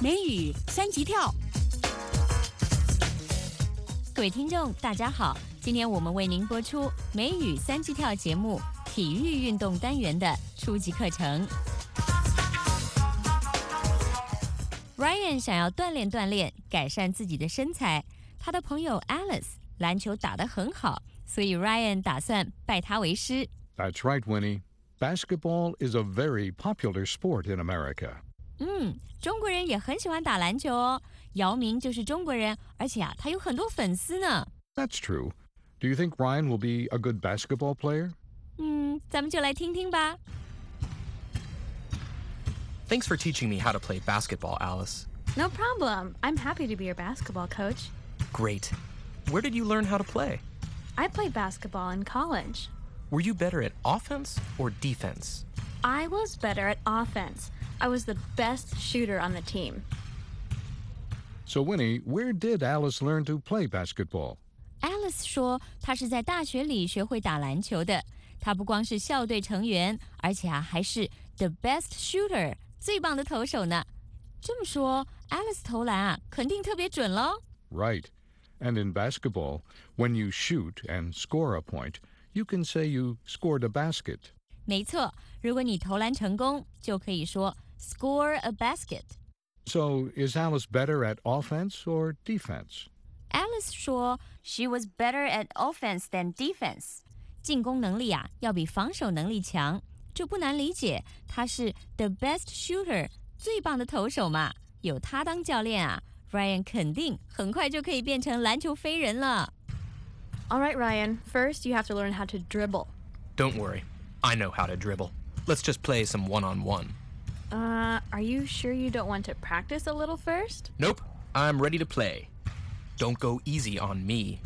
美语三级跳。各位听众，大家好，今天我们为您播出美语三级跳节目体育运动单元的初级课程。Ryan 想要锻炼锻炼，改善自己的身材。他的朋友 Alice 篮球打得很好，所以 Ryan 打算拜他为师。 That's right, Winnie. Basketball is a very popular sport in America. 中国人也很喜欢打篮球哦。姚明就是中国人，而且他有很多粉丝呢。 That's true. Do you think Ryan will be a good basketball player? 咱们就来听听吧。 Thanks for teaching me how to play basketball, Alice. No problem. I'm happy to be your basketball coach. Great. Where did you learn how to play? I played basketball in college. Were you better at offense or defense? I was better at offense. I was the best shooter on the team. So, Winnie, where did Alice learn to play basketball? Alice 说，她是在大学里学会打篮球的。她不光是校队成员，而且还是 the best shooter， 最棒的投手呢。这么说 ，Alice 投篮肯定特别准咯。 Right. And in basketball, when you shoot and score a point, you can say you scored a basket. 没错，如果你投篮成功，就可以说 score a basket。 So, is Alice better at offense or defense? Alice 说 she was better at offense than defense。进攻能力要比防守能力强，这不难理解。她是 the best shooter， 最棒的投手嘛。有她当教练Ryan 肯定很快就可以变成篮球飞人了。 All right, Ryan. First, you have to learn how to dribble. Don't worry. I know how to dribble. Let's just play some one-on-one. Are you sure you don't want to practice a little first? Nope. I'm ready to play. Don't go easy on me.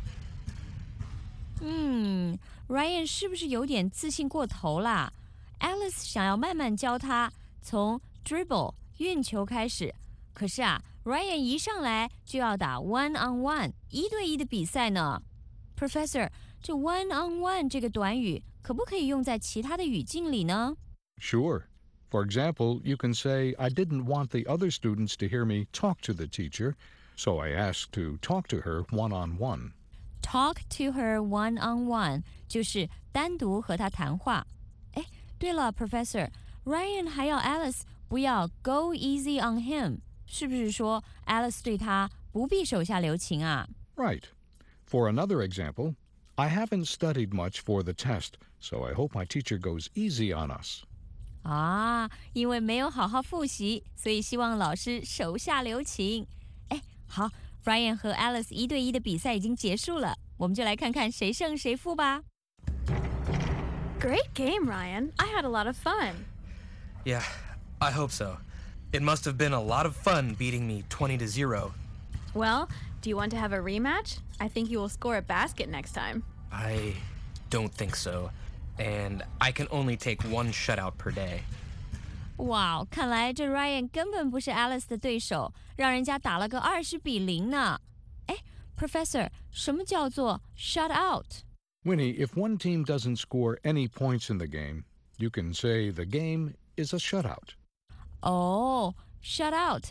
Ryan 是不是有点自信过头啦？ Alice 想要慢慢教他从 dribble 运球开始，可是Ryan 一上来就要打 one-on-one 一对一的比赛呢。Professor， 这 one-on-one 这个短语可不可以用在其他的语境里呢？ Sure. For example, you can say, I didn't want the other students to hear me talk to the teacher, so I asked to talk to her one-on-one. Talk to her one-on-one 就是单独和她谈话。对了 Professor， Ryan 还要 Alice 不要 go easy on him， 是不是说 Alice 对他不必手下留情啊？ Right. For another example, I haven't studied much for the test, so I hope my teacher goes easy on us. 因为没有好好复习，所以希望老师手下留情。好 Ryan 和 Alice 一对一的比赛已经结束了，我们就来看看谁胜谁负吧。 Great game, Ryan. I had a lot of fun. Yeah, I hope so. It must have been a lot of fun beating me 20-0. Well, do you want to have a rematch? I think you will score a basket next time. I don't think so. And I can only take one shutout per day. 哇，看来这 Ryan 根本不是 Alice 的对手，让人家打了个20-0呢。Professor， 什么叫做 shut out？ Winnie, if one team doesn't score any points in the game, you can say the game is a shutout. Shut out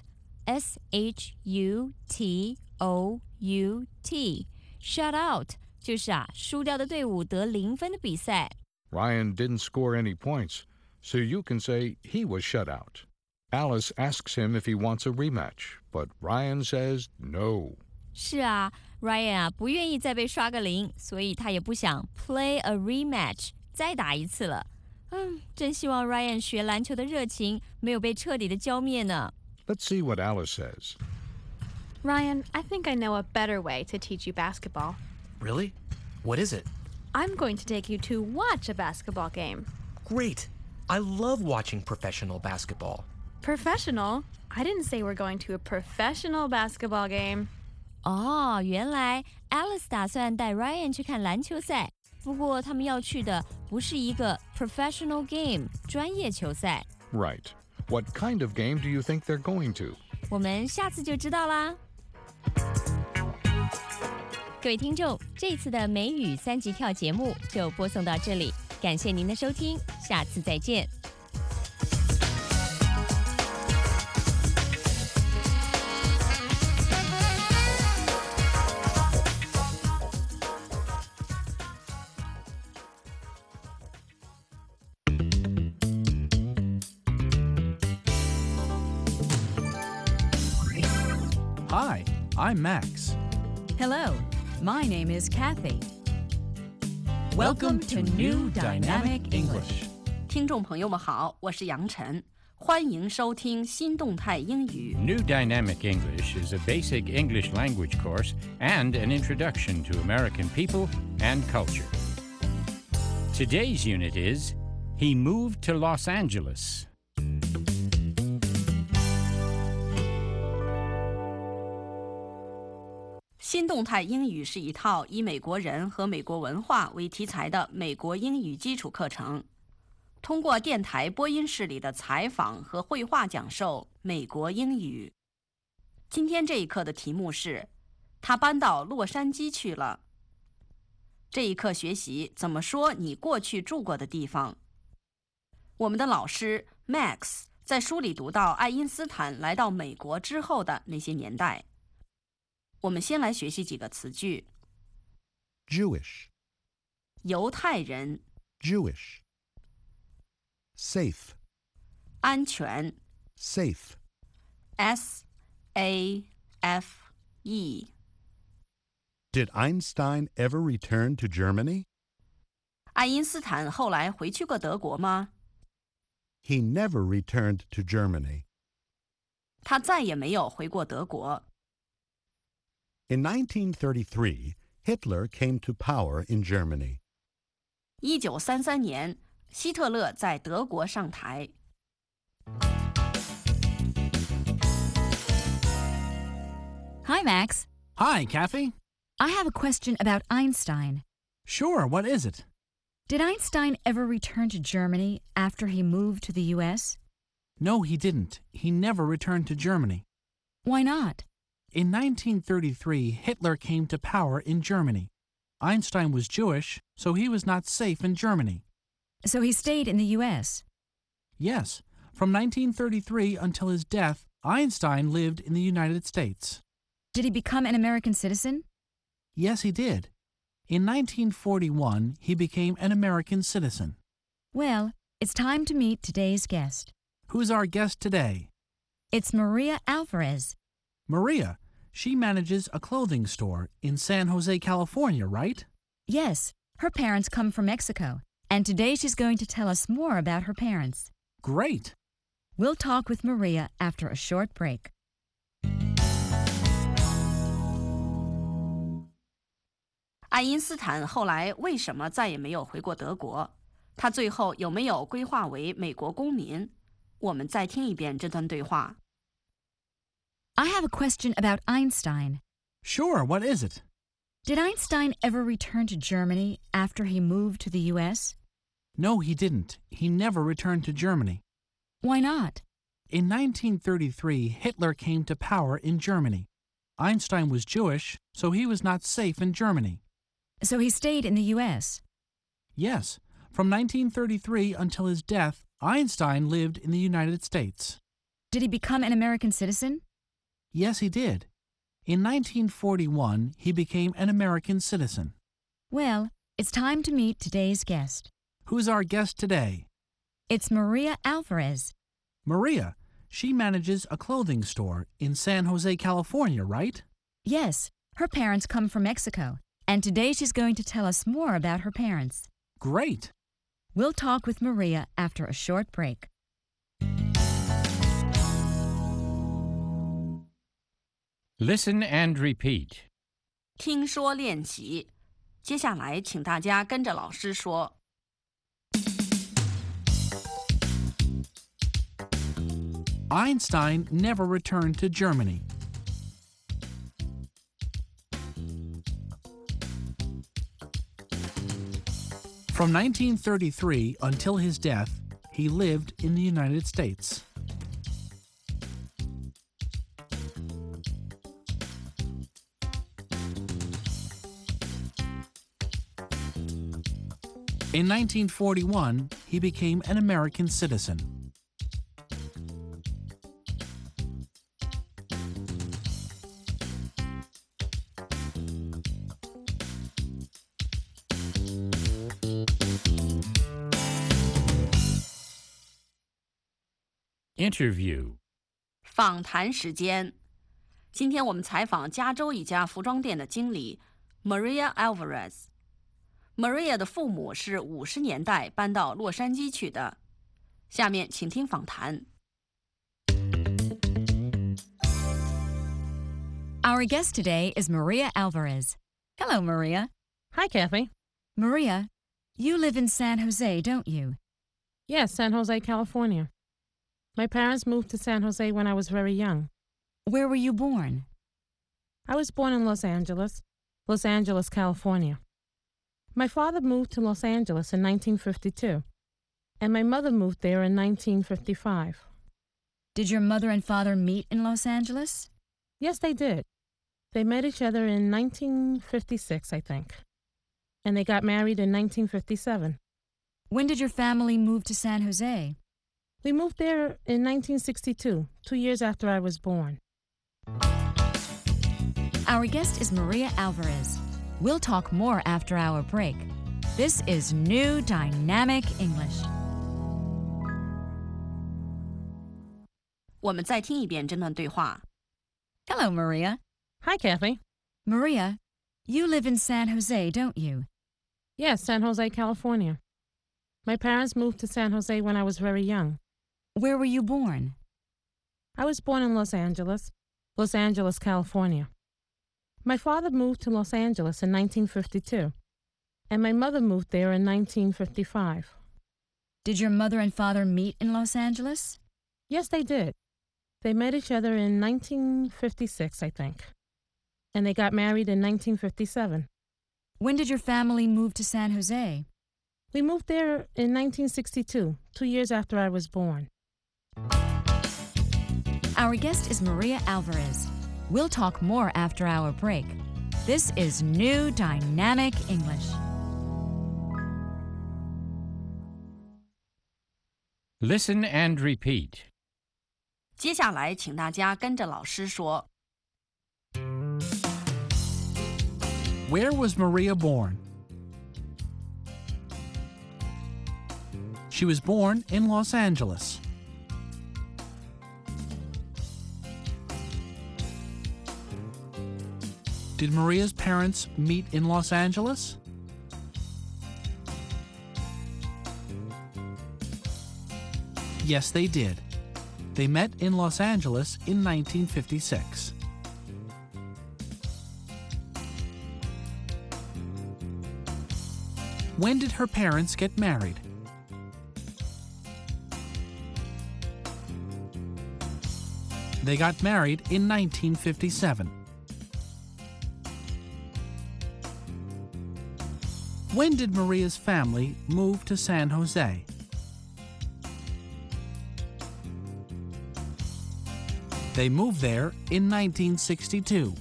S-H-U-T-O-U-T Shut out 就是输掉的队伍得0分的比赛。 Ryan didn't score any points, so you can say he was shut out. Alice asks him if he wants a rematch, but Ryan says no. 是Ryan 不愿意再被刷个0，所以他也不想 play a rematch 再打一次了。真希望 Ryan 学篮球的热情没有被彻底的浇灭呢。 Let's see what Alice says. Ryan, I think I know a better way to teach you basketball. Really? What is it? I'm going to take you to watch a basketball game. Great. I love watching professional basketball. Professional? I didn't say we're going to a professional basketball game. 原来 Alice 打算带 Ryan 去看篮球赛，不过他们要去的不是一个 professional game 专业球赛。 Right. What kind of game do you think they're going to? 我们下次就知道啦。各位听众，这次的美语3级跳节目就播送到这里，感谢您的收听，下次再见。 Hi, I'm Max. Hello, my name is Kathy. Welcome to New Dynamic English. 听众朋友们好，我是杨晨，欢迎收听新动态英语。 New Dynamic English is a basic English language course and an introduction to American people and culture. Today's unit is He Moved to Los Angeles. 新动态英语是一套以美国人和美国文化为题材的美国英语基础课程，通过电台播音室里的采访和绘画讲授美国英语。今天这一课的题目是他搬到洛杉矶去了。这一课学习怎么说你过去住过的地方。我们的老师 Max 在书里读到爱因斯坦来到美国之后的那些年代。我们先来学习几个词句。 Jewish, 犹太人， Jewish. Safe, 安全， safe. SAFE。 Did Einstein ever return to Germany? 爱因斯坦后来回去过德国吗？ He never returned to Germany. 他再也没有回过德国。 In 1933, Hitler came to power in Germany. 1933年，希特勒在德国上台。 Hi, Max. Hi, Kathy. I have a question about Einstein. Sure, what is it? Did Einstein ever return to Germany after he moved to the U.S.? No, he didn't. He never returned to Germany. Why not? In 1933, Hitler came to power in Germany. Einstein was Jewish, so he was not safe in Germany. So he stayed in the U.S. Yes, from 1933 until his death, Einstein lived in the United States. Did he become an American citizen? Yes, he did. In 1941, he became an American citizen. Well, it's time to meet today's guest. Who's our guest today? It's Maria Alvarez. Maria. She manages a clothing store in San Jose, California, right? Yes, her parents come from Mexico, and today she's going to tell us more about her parents. Great. We'll talk with Maria after a short break. 爱因斯坦后来为什么再也没有回过德国？他最后有没有规划为美国公民？我们再听一遍这段对话。 I have a question about Einstein. Sure, what is it? Did Einstein ever return to Germany after he moved to the U.S.? No, he didn't. He never returned to Germany. Why not? In 1933, Hitler came to power in Germany. Einstein was Jewish, so he was not safe in Germany. So he stayed in the U.S. Yes, from 1933 until his death, Einstein lived in the United States. Did he become an American citizen? Yes, he did. In 1941, he became an American citizen. Well, it's time to meet today's guest. Who's our guest today? It's Maria Alvarez. Maria. She manages a clothing store in San Jose, California, right? Yes, her parents come from Mexico, and today she's going to tell us more about her parents. Great. We'll talk with Maria after a short break. Listen and repeat. 听说练习。接下来，请大家跟着老师说。 Einstein never returned to Germany. From 1933 until his death, he lived in the United States. In 1941, he became an American citizen. Interview. 访谈时间， 今天我们采访加州一家服装店的经理 Maria Alvarez。Maria 的父母是50年代搬到洛杉矶去的。下面请听访谈。 Our guest today is Maria Alvarez. Hello, Maria. Hi, Kathy. Maria, you live in San Jose, don't you? Yes, San Jose, California. My parents moved to San Jose when I was very young. Where were you born? I was born in Los Angeles, California. My father moved to Los Angeles in 1952, and my mother moved there in 1955. Did your mother and father meet in Los Angeles? Yes, they did. They met each other in 1956, I think. And they got married in 1957. When did your family move to San Jose? We moved there in 1962, 2 years after I was born. Our guest is Maria Alvarez. We'll talk more after our break. This is New Dynamic English. 我们再听一遍这段对话。 Hello, Maria. Hi, Kathy. Maria, you live in San Jose, don't you? Yes, San Jose, California. My parents moved to San Jose when I was very young. Where were you born? I was born in Los Angeles, California. My father moved to Los Angeles in 1952, and my mother moved there in 1955. Did your mother and father meet in Los Angeles? Yes, they did. They met each other in 1956, I think. And they got married in 1957. When did your family move to San Jose? We moved there in 1962, 2 years after I was born. Our guest is Maria Alvarez. We'll talk more after our break. This is New Dynamic English. Listen and repeat. 接下来，请大家跟着老师说。 Where was Maria born? She was born in Los Angeles. Did Maria's parents meet in Los Angeles? Yes, they did. They met in Los Angeles in 1956. When did her parents get married? They got married in 1957. When did Maria's family move to San Jose? They moved there in 1962.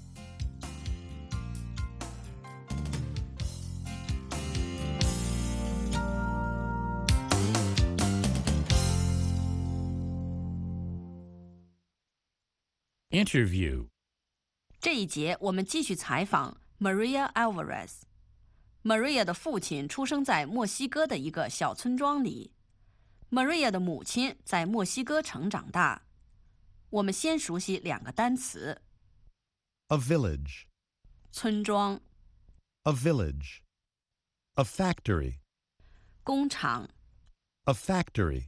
Interview. 这一节我们继续采访 Maria Alvarez。Maria 的父亲出生在墨西哥的一个小村庄里。Maria 的母亲在墨西哥城长大。我们先熟悉两个单词。 A village. 村庄。 A village. A factory. 工厂。 A factory.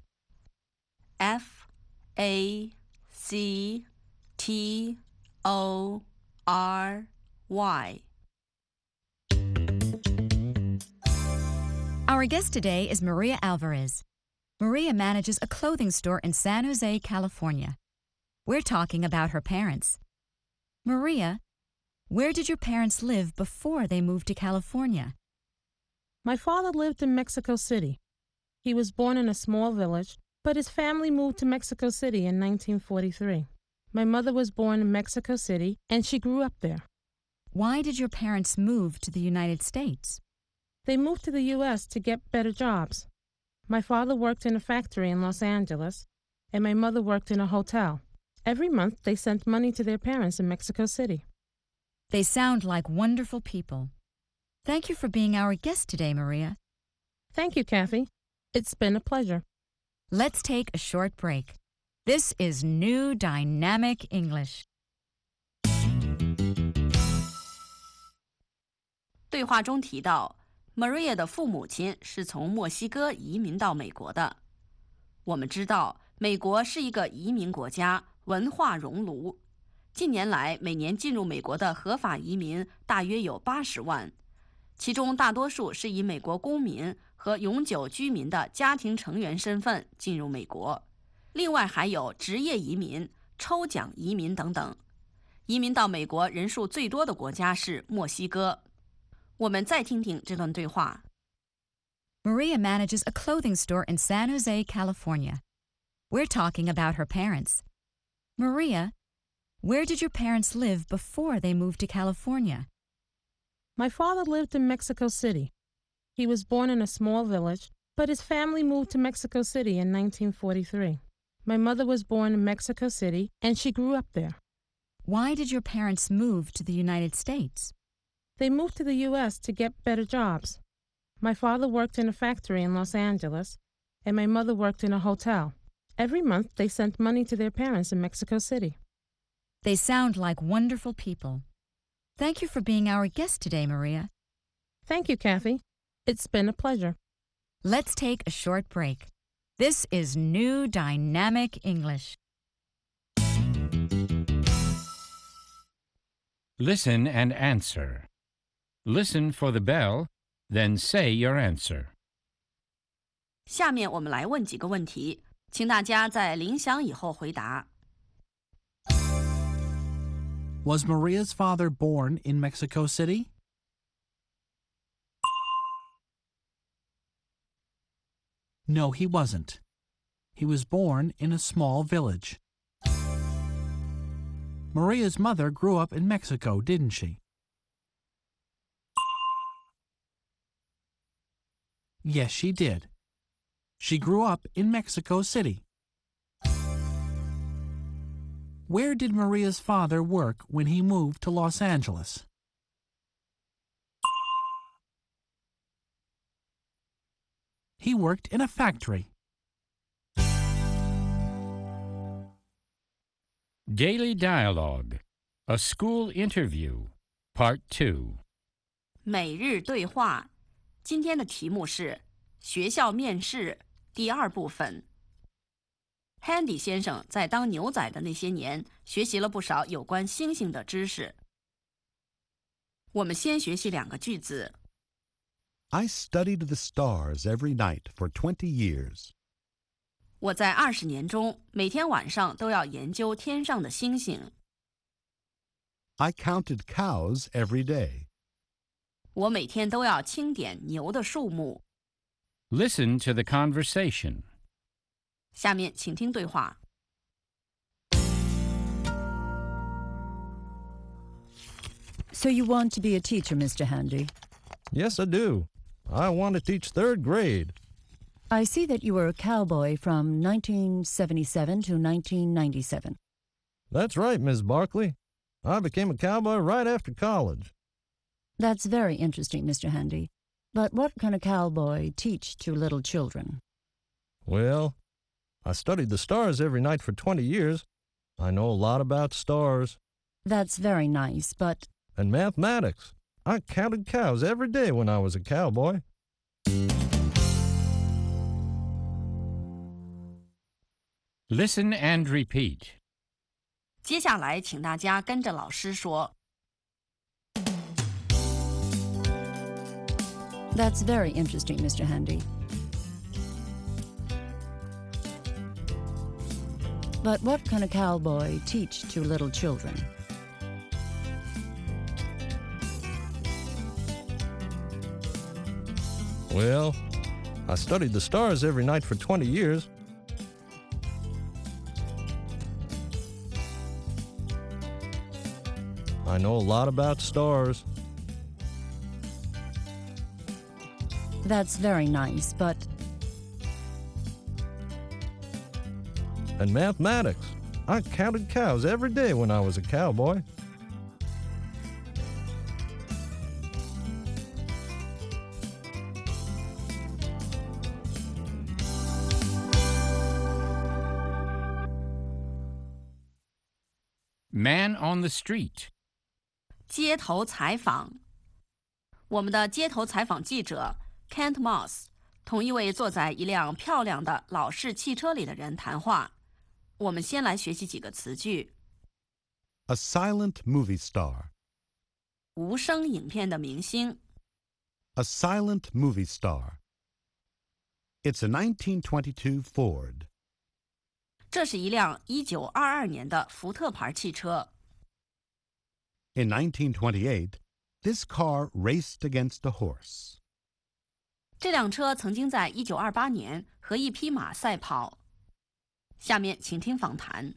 F-A-C-T-O-R-Y. Our guest today is Maria Alvarez. Maria manages a clothing store in San Jose, California. We're talking about her parents. Maria, where did your parents live before they moved to California? My father lived in Mexico City. He was born in a small village, but his family moved to Mexico City in 1943. My mother was born in Mexico City, and she grew up there. Why did your parents move to the United States? They moved to the U.S. to get better jobs. My father worked in a factory in Los Angeles, and my mother worked in a hotel. Every month, they sent money to their parents in Mexico City. They sound like wonderful people. Thank you for being our guest today, Maria. Thank you, Kathy. It's been a pleasure. Let's take a short break. This is New Dynamic English. 对话中提到 Maria 的父母亲是从墨西哥移民到美国的。我们知道美国是一个移民国家，文化熔炉。近年来，每年进入美国的合法移民大约有80万，其中大多数是以美国公民和永久居民的家庭成员身份进入美国，另外还有职业移民、抽奖移民等等。移民到美国人数最多的国家是墨西哥。我们再听听这段对话。 Maria manages a clothing store in San Jose, California. We're talking about her parents. Maria, where did your parents live before they moved to California? My father lived in Mexico City. He was born in a small village, but his family moved to Mexico City in 1943. My mother was born in Mexico City, and she grew up there. Why did your parents move to the United States? They moved to the U.S. to get better jobs. My father worked in a factory in Los Angeles, and my mother worked in a hotel. Every month, they sent money to their parents in Mexico City. They sound like wonderful people. Thank you for being our guest today, Maria. Thank you, Kathy. It's been a pleasure. Let's take a short break. This is New Dynamic English. Listen and answer. Listen for the bell, then say your answer. 下面我们来问几个问题，请大家在铃响以后回答。 Was Maria's father born in Mexico City? No, he wasn't. He was born in a small village. Maria's mother grew up in Mexico, didn't she? Yes, she did. She grew up in Mexico City. Where did Maria's father work when he moved to Los Angeles? He worked in a factory. Daily Dialogue, a School Interview, Part 2. 每日对话，今天的题目是学校面试第2部分。Handy 先生在当牛仔的那些年，学习了不少有关星星的知识。我们先学习2个句子。 I studied the stars every night for 20 years. 我在20年中，每天晚上都要研究天上的星星。 I counted cows every day. 我每天都要清点牛的数目。 Listen to the conversation. 下面请听对话。 So you want to be a teacher, Mr. Handy? Yes, I do. I want to teach 3rd grade. I see that you were a cowboy from 1977 to 1997. That's right, Miss Barkley. I became a cowboy right after college. That's very interesting, Mr. Handy. But what can a cowboy teach to little children? Well, I studied the stars every night for 20 years. I know a lot about stars. That's very nice, but... And mathematics. I counted cows every day when I was a cowboy. Listen and repeat. 接下来，请大家跟着老师说。 That's very interesting, Mr. Handy. But what can a cowboy teach to little children? Well, I studied the stars every night for 20 years. I know a lot about stars. That's very nice, but... And mathematics. I counted cows every day when I was a cowboy. Man on the street. 街头采访。 我们的街头采访记者 Kent Moss 同一位坐在一辆漂亮的老式汽车里的人谈话。我们先来学习几个词句。 A silent movie star. 无声影片的明星。 A silent movie star. It's a 1922 Ford. 这是一辆1922年的福特牌汽车。 In 1928, this car raced against a horse. 这辆车曾经在1928年和一匹马赛跑。下面请听访谈。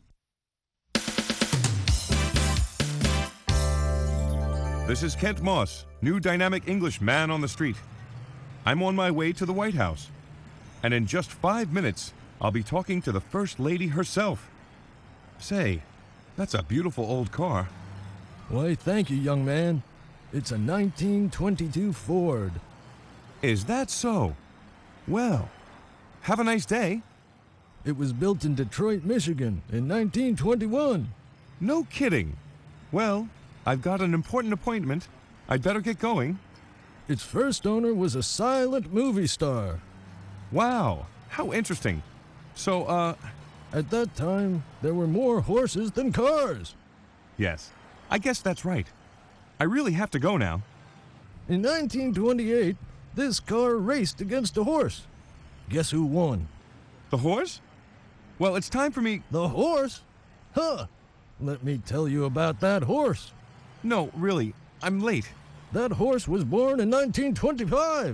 This is Kent Moss, new dynamic English man on the street. I'm on my way to the White House. And in just 5 minutes, I'll be talking to the First Lady herself. Say, that's a beautiful old car. Why, thank you, young man. It's a 1922 Ford. Is that so? Well, have a nice day. It was built in Detroit, Michigan in 1921. No kidding. Well, I've got an important appointment. I'd better get going. Its first owner was a silent movie star. Wow, how interesting. So, at that time, there were more horses than cars. Yes, I guess that's right. I really have to go now. In 1928, this car raced against a horse. Guess who won? The horse? Well, it's time for me... The horse? Huh. Let me tell you about that horse. No, really, I'm late. That horse was born in 1925.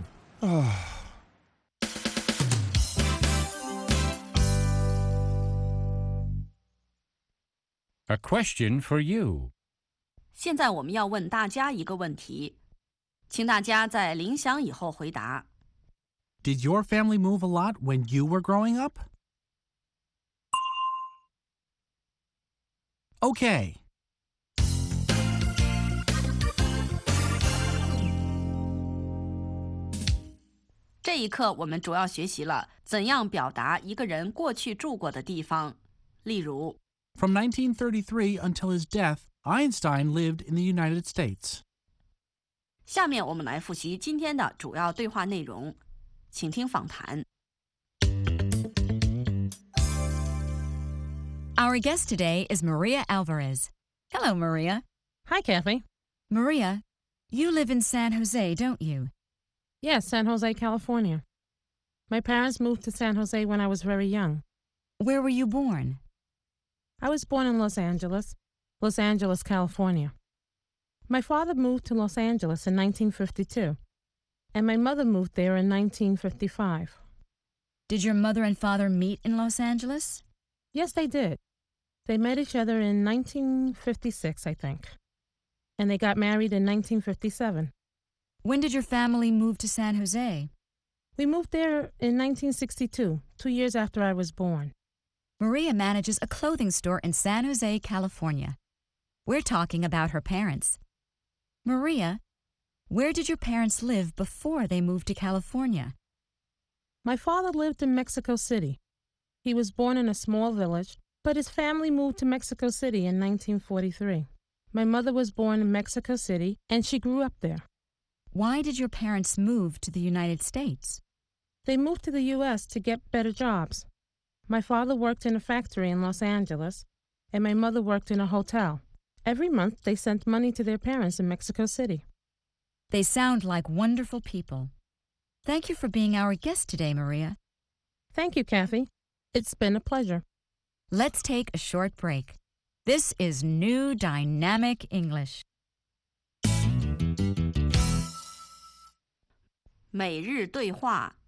A question for you. 现在我们要问大家一个问题，请大家在铃响以后回答。 Did your family move a lot when you were growing up? Okay. 这一课我们主要学习了怎样表达一个人过去住过的地方。例如 From 1933 until his death, Einstein lived in the United States. 下面我们来复习今天的主要对话内容，请听访谈。 Our guest today is Maria Alvarez. Hello, Maria. Hi, Kathy. Maria, you live in San Jose, don't you? Yes, San Jose, California. My parents moved to San Jose when I was very young. Where were you born? I was born in Los Angeles, California. My father moved to Los Angeles in 1952, and my mother moved there in 1955. Did your mother and father meet in Los Angeles? Yes, they did. They met each other in 1956, I think. And they got married in 1957. When did your family move to San Jose? We moved there in 1962, 2 years after I was born. Maria manages a clothing store in San Jose, California. We're talking about her parents. Maria, where did your parents live before they moved to California? My father lived in Mexico City. He was born in a small village, but his family moved to Mexico City in 1943. My mother was born in Mexico City, and she grew up there. Why did your parents move to the United States? They moved to the U.S. to get better jobs. My father worked in a factory in Los Angeles, and my mother worked in a hotel. Every month, they sent money to their parents in Mexico City. They sound like wonderful people. Thank you for being our guest today, Maria. Thank you, Kathy. It's been a pleasure. Let's take a short break. This is New Dynamic English. 每日对话。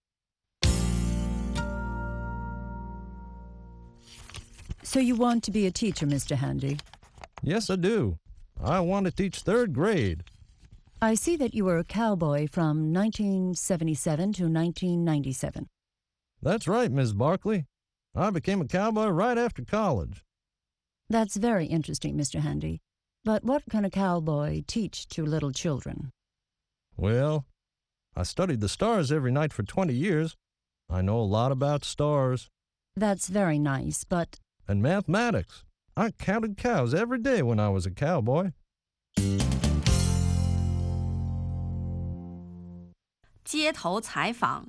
So you want to be a teacher, Mr. Handy? Yes, I do. I want to teach 3rd grade. I see that you were a cowboy from 1977 to 1997. That's right, Miss Barkley. I became a cowboy right after college. That's very interesting, Mr. Handy. But what can a cowboy teach to little children? Well, I studied the stars every night for 20 years. I know a lot about stars. That's very nice, but... And mathematics. I counted cows every day when I was a cowboy. 街头采访。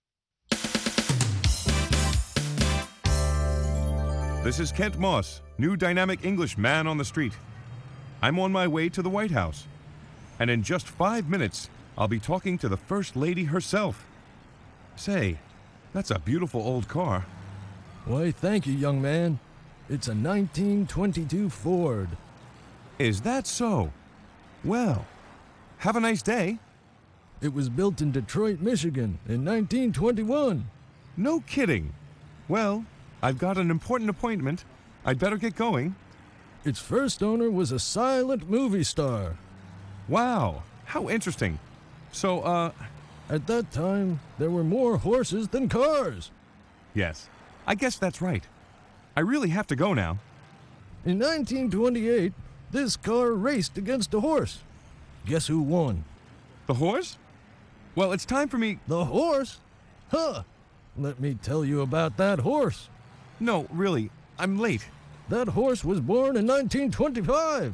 This is Kent Moss, new dynamic English man on the street. I'm on my way to the White House. And in just 5 minutes, I'll be talking to the First Lady herself. Say, that's a beautiful old car. Why, thank you, young man. It's a 1922 Ford. Is that so? Well, have a nice day. It was built in Detroit, Michigan in 1921. No kidding. Well, I've got an important appointment. I'd better get going. Its first owner was a silent movie star. Wow, how interesting. So, At that time, there were more horses than cars. Yes, I guess that's right. I really have to go now. In 1928, this car raced against a horse. Guess who won? The horse? Well, it's time for me... The horse? Huh! Let me tell you about that horse. No, really, I'm late. That horse was born in 1925.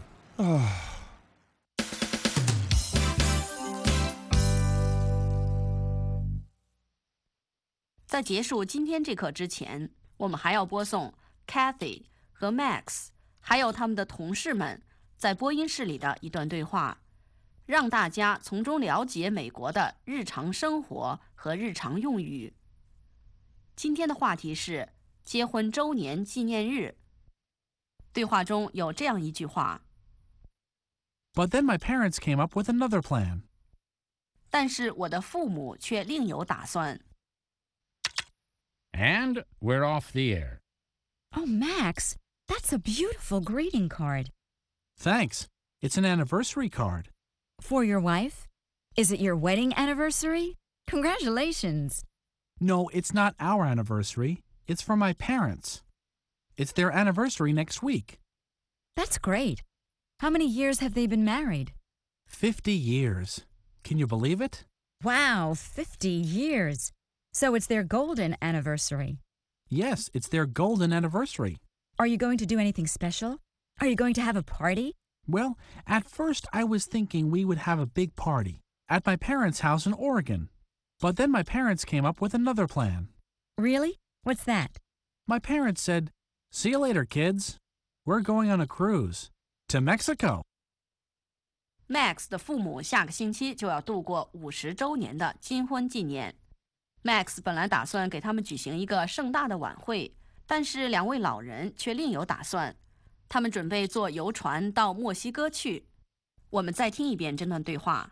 在结束今天这课之前，我们还要播送 Kathy 和 Max 还有他们的同事们在播音室里的一段对话，让大家从中了解美国的日常生活和日常用语。今天的话题是结婚周年纪念日。对话中有这样一句话 But then my parents came up with another plan. 但是我的父母却另有打算。 And we're off the air. Oh, Max, that's a beautiful greeting card. Thanks. It's an anniversary card. For your wife? Is it your wedding anniversary? Congratulations. No, it's not our anniversary. It's for my parents. It's their anniversary next week. That's great. How many years have they been married? 50 years. Can you believe it? Wow, 50 years. So it's their golden anniversary. Yes, it's their golden anniversary. Are you going to do anything special? Are you going to have a party? Well, at first I was thinking we would have a big party at my parents' house in Oregon. But then my parents came up with another plan. Really? What's that? My parents said, "See you later, kids. We're going on a cruise to Mexico." Max 的父母下个星期就要度过50周年的金婚纪念。Max 本来打算给他们举行一个盛大的晚会，但是两位老人却另有打算。他们准备坐游船到墨西哥去。我们再听一遍这段对话。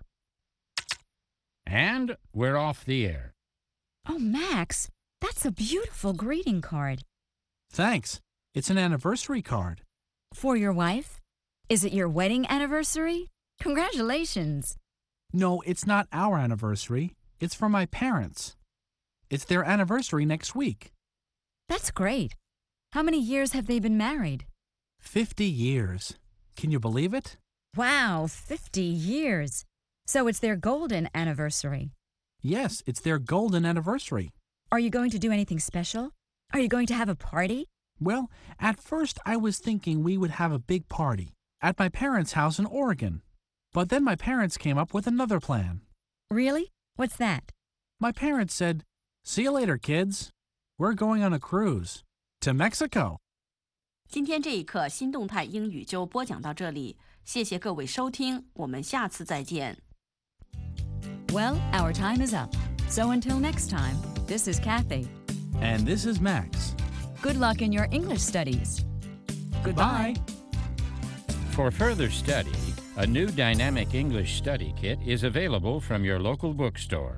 And we're off the air. Oh, Max, that's a beautiful greeting card. Thanks. It's an anniversary card. For your wife? Is it your wedding anniversary? Congratulations. No, it's not our anniversary. It's for my parents. It's their anniversary next week. That's great. How many years have they been married? 50 years. Can you believe it? Wow, 50 years. So it's their golden anniversary. Yes, it's their golden anniversary. Are you going to do anything special? Are you going to have a party? Well, at first I was thinking we would have a big party at my parents' house in Oregon. But then my parents came up with another plan. Really? What's that? My parents said, "See you later, kids. We're going on a cruise to Mexico." 今天这一课新动态英语就播讲到这里，谢谢各位收听，我们下次再见。 Well, our time is up. So until next time, this is Kathy. And this is Max. Good luck in your English studies. Goodbye. For further study, a new dynamic English study kit is available from your local bookstore.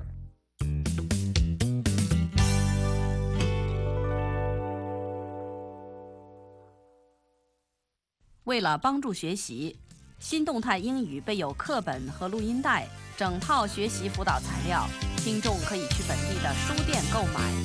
为了帮助学习，新动态英语备有课本和录音带，整套学习辅导材料，听众可以去本地的书店购买。